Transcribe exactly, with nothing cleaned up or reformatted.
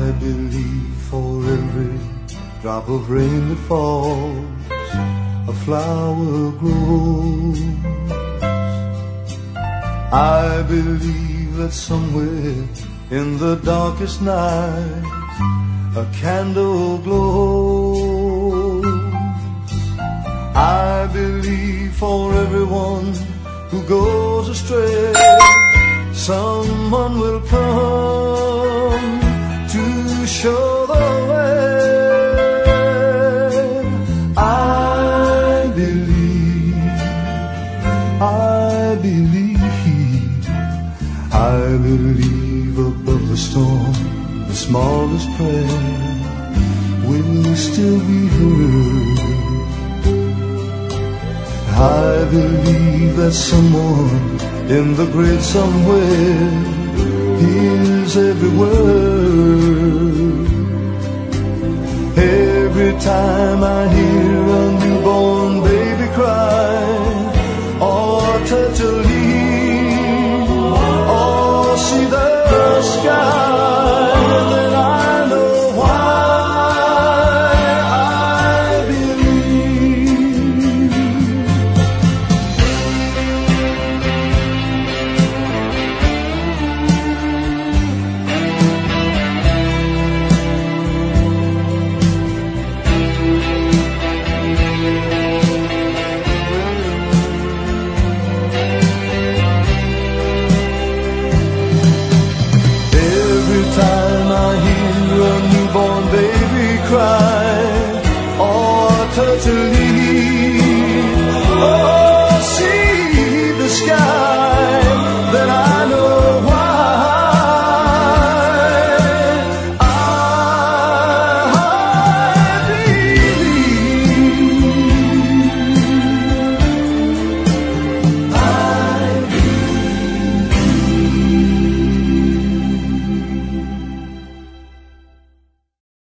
I believe for every drop of rain that falls, a flower grows. I believe that somewhere in the darkest night a candle glows. I believe for everyone who goes astray, someone will come to show the way. I believe, I believe, I believe above the storm, the smallest prayer will still be heard. I believe that someone in the great somewhere hears every word. Every time I hear a newborn baby cry, or touch a leaf, or see the sky, then I know why I believe. Every time I hear a newborn baby cry,